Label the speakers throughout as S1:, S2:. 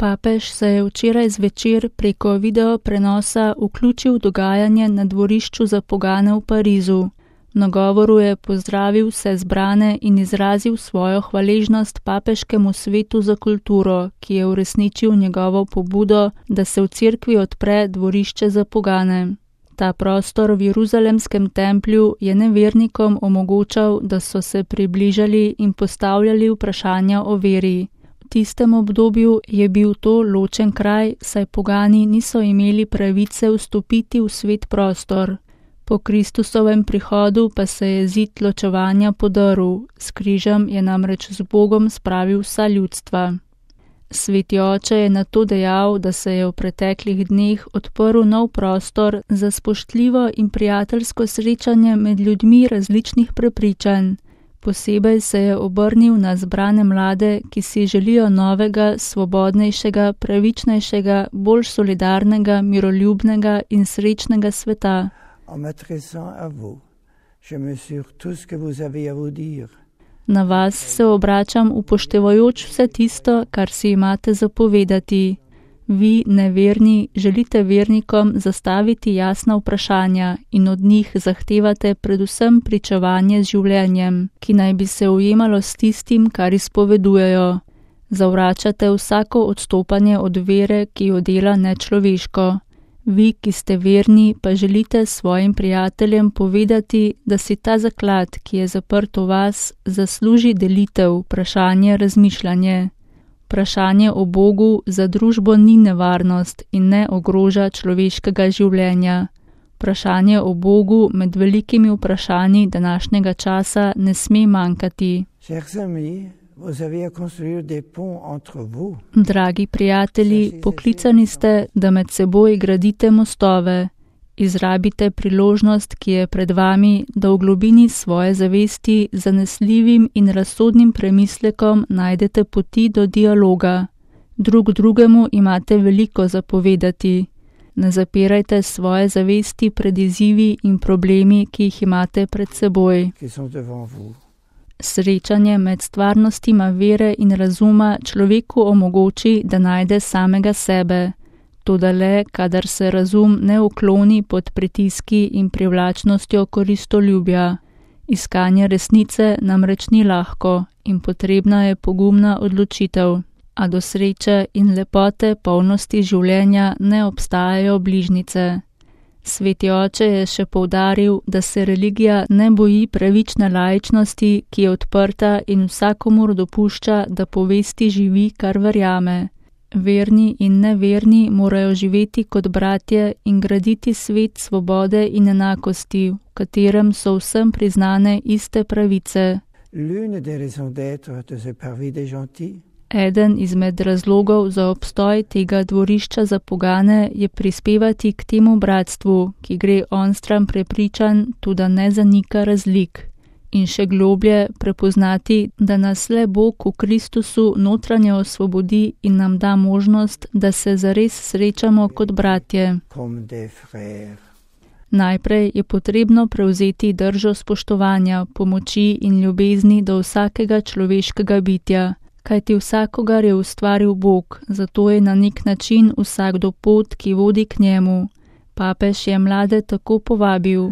S1: Papež se je včeraj zvečer preko video prenosa vključil v dogajanje na dvorišču za pogane v Parizu. V nagovoru je pozdravil vse zbrane in izrazil svojo hvaležnost Papeškemu svetu za kulturo, ki je uresničil njegovo pobudo, da se v cerkvi odpre dvorišče za pogane. Ta prostor v Jeruzalemskem templju je nevernikom omogočal, da so se približali in postavljali vprašanja o veri. V tistem obdobju je bil to ločen kraj, saj pogani niso imeli pravice vstopiti v svet prostor. Po Kristusovem prihodu pa se je zid ločevanja podrl, s križem je namreč z Bogom spravil vsa ljudstva. Sveti oče je nato dejal, da se je v preteklih dneh odprl nov prostor za spoštljivo in prijateljsko srečanje med ljudmi različnih prepričanj. Posebej se je obrnil na zbrane mlade, ki si želijo novega, svobodnejšega, pravičnejšega, bolj solidarnega, miroljubnega in srečnega sveta. Na vas se obračam upoštevajoč vse tisto, kar si imate zapovedati. Vi, neverni, želite vernikom zastaviti jasna vprašanja in od njih zahtevate predvsem pričevanje z življenjem, ki naj bi se ujemalo s tistim, kar izpovedujejo. Zavračate vsako odstopanje od vere, ki jo dela nečloveško. Vi, ki ste verni, pa želite svojim prijateljem povedati, da si ta zaklad, ki je zaprt v vas, zasluži delitev, vprašanje, razmišljanje. Vprašanje o Bogu za družbo ni nevarnost in ne ogroža človeškega življenja. Vprašanje o Bogu med velikimi vprašanji današnjega časa ne sme manjkati. Dragi prijatelji, poklicani ste, da med seboj gradite mostove. Izrabite priložnost, ki je pred vami, da v globini svoje zavesti z zanesljivim in razsodnim premislekom najdete poti do dialoga. Drug drugemu imate veliko zapovedati. Ne zapirajte svoje zavesti pred izzivi in problemi, ki jih imate pred seboj. Srečanje med stvarnostima vere in razuma človeku omogoči, da najde samega sebe. Toda le, kadar se razum ne ukloni pod pritiski in privlačnostjo koristoljubja. Iskanje resnice namreč ni lahko in potrebna je pogumna odločitev, a do sreče in lepote polnosti življenja ne obstajajo bližnjice. Sveti oče je še poudaril, da se religija ne boji pravične laičnosti, ki je odprta in vsakomur dopušča, da po vesti živi, kar verjame. Verni in neverni morajo živeti kot bratje in graditi svet svobode in enakosti, v katerem so vsem priznane iste pravice. Eden izmed razlogov za obstoj tega dvorišča za pogane je prispevati k temu bratstvu, ki gre onstran prepričan, tudi ne zanika razlik. In še globlje prepoznati, da nas le Bog v Kristusu notranje osvobodi in nam da možnost, da se zares srečamo kot bratje. Najprej je potrebno prevzeti držo spoštovanja, pomoči in ljubezni do vsakega človeškega bitja, kajti vsakogar je ustvaril Bog, zato je na nek način vsakdo pot, ki vodi k njemu. Papež je mlade tako povabil: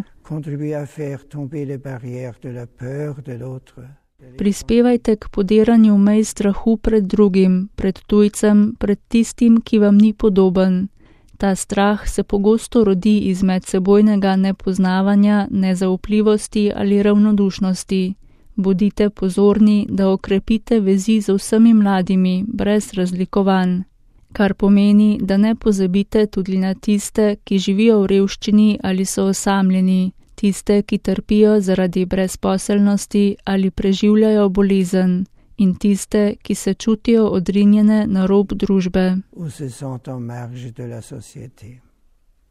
S1: prispevajte k podiranju mej strahu pred drugim, pred tujcem, pred tistim, ki vam ni podoben. Ta strah se pogosto rodi iz medsebojnega nepoznavanja, nezaupljivosti ali ravnodušnosti. Bodite pozorni, da okrepite vezi z vsemi mladimi, brez razlikovanj. Kar pomeni, da ne pozabite tudi na tiste, ki živijo v revščini ali so osamljeni, tiste, ki trpijo zaradi brezposelnosti ali preživljajo bolezen, in tiste, ki se čutijo odrinjene na rob družbe.